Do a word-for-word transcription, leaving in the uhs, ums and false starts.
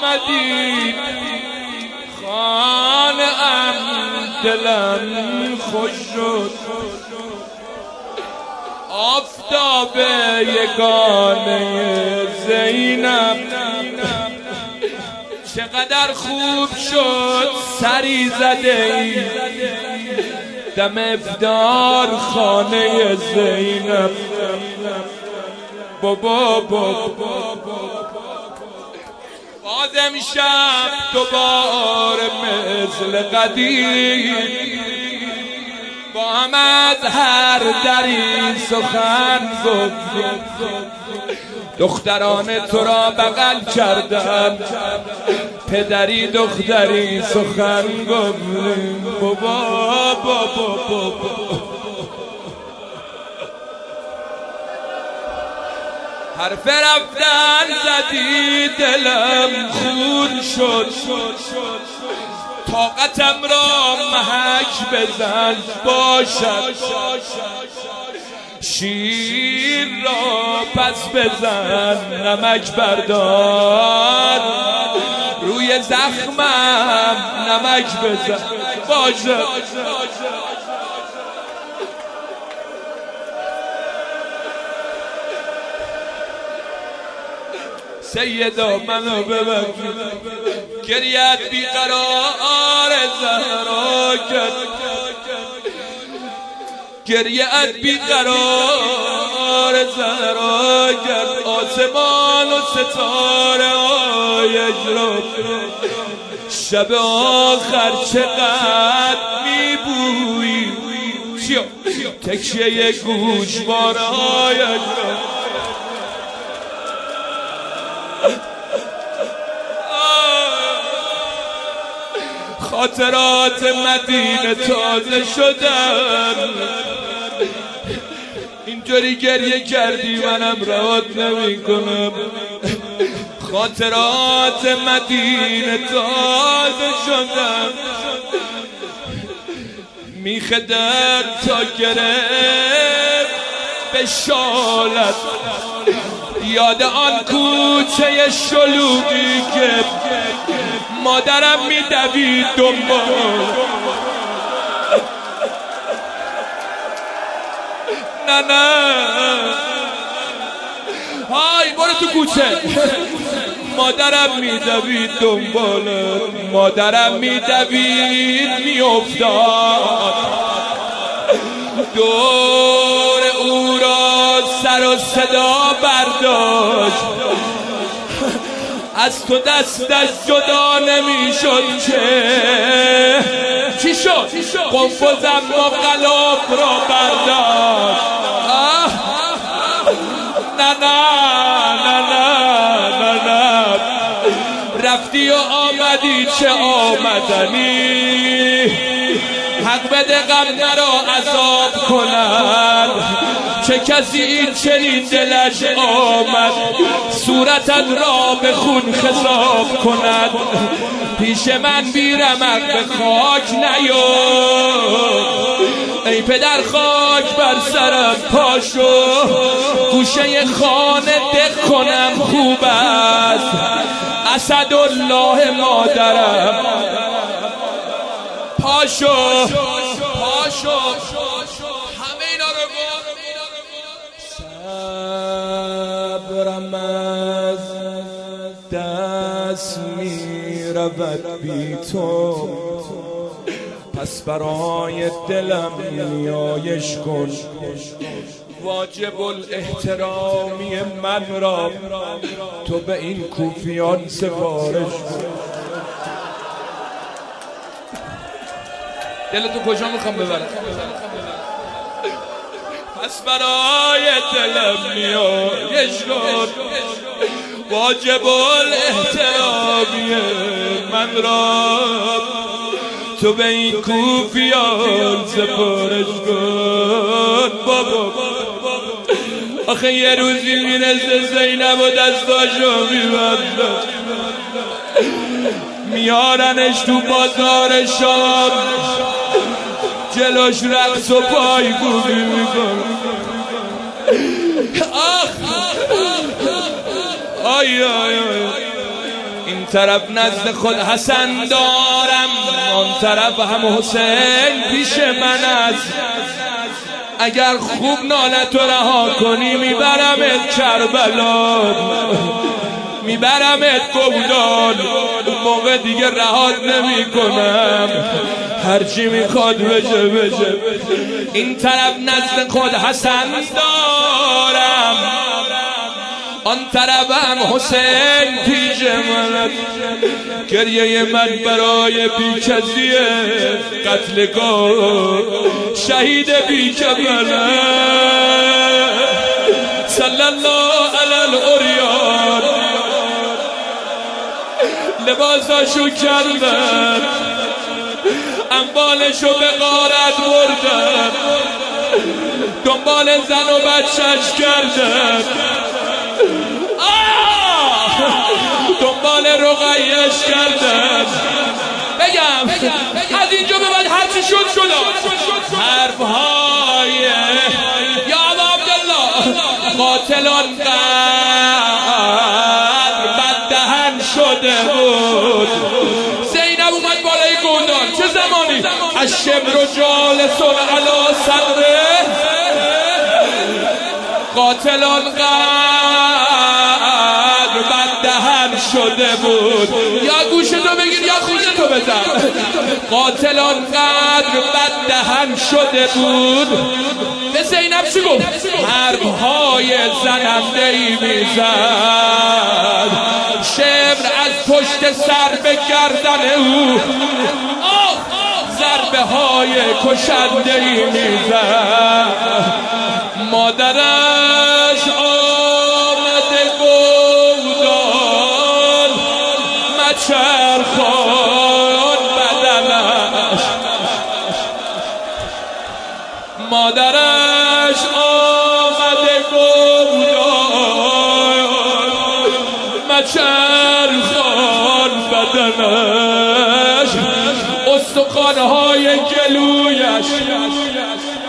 آمدی خانه ام دلم خوش شد آفتاب یگانه زینب چقدر خوب شد سری زده ای دم افطار خانه زینب بابا بابا باز امشب دوباره مثل قدیم با هم از هر دری سخن گفتیم دختران تو را بغل کردن پدری دختری سخن گفتیم بابا بابا بابا حرف رفتن زدی دلم خون شد طاقتم را محک بزن باشد شیر را پس بزن نمک بردار روی زخمم نمک بزن باشد سیدا منو ببخش گریت بیقرار زهرا کرد گریت بیقرار زهرا کرد آسمان و ستاره آیش را شب آخر چقدر میبویی تکیه گوشوار آیش را خاطرات مدینه تازه شدن اینطوری گریه کردی منم رهات نمی کنم خاطرات مدینه تازه شدن میخه در تا گرفت به شالت یاد آن کوچه شلوغی که مادرم میدوید دنبال نه نه های برو تو کوچه مادرم میدوید دنبال مادرم میدوید میافتاد دور او را سر و صدا برداشت از تو دستش جدا نمیشد که چی شد؟ قنفذم و غلاف را برداشت نه نه نه نه نه نه رفتی و آمدی چه آمدنی حق بده غم نرا عذاب کنن چه کسی این چنین دلش آمد صورتت را به خون خضاب کند پیش من بی رمق به خاک نیو ای پدر خاک بر سرم پاشو گوشه خانه دق کنم خوب است اسدالله مادرم پاشو پاشو همه اینا رو صبرم از دست می رود بی تو پس برای دلم نیایش کن واجب الاحترامی من را تو به این کوفیان سفارش کن دلتو کجا میخوام ببرم پس برای دلم نیایش کن واجب الاحترامی من را تو به این کوفیان سفارش کن بابا آخه یه روزی میرسه زینب و دستاشو میبنده میارنش تو بازار شام جلوش رقص و پایگویی میکن آخ آی آی آی این طرف نزد خود حسن دارم، آن طرف هم حسین پیش من است. اگر خوب نالت رو رها کنی میبرمت کربلا، میبرمت گودال، اون موقع دیگه رهات نمی کنم، هرچی میخواد بشه بشه. این طرف نزد خود حسن دارم، آن طرف هم حسین پیش من. گریه من برای بیکسی قتلگاه شهید بیکبره. صلی الله علی الاریان، لباساشو کردن، اموالشو به غارت بردن، دنبال زن و بچهش کردن، دنبال رقیهش کردن. بگم از اینجا به بعد هرچی شد شد. حرفهای یا ابا عبدالله قاتلان قدر بددهن شده بود. زینب اومد بالای گودال، چه زمانی؟ الشبر جالسون علی صدره. قاتلان قدر بددهن شده بود. یا گوشتو بگیر یا خوشتو بزن. قاتلان قدر بددهن شده بود. به زینب چی گفت؟ حرفهای زننده‌ای میزد، شبر از پشت سر به گردن او ضربه های کشنده‌ای میزد. مادرش آمده گودال، مچرخان بدنش. مادرش آمده گودال، مچرخان بدنش. استخوان‌های گلویش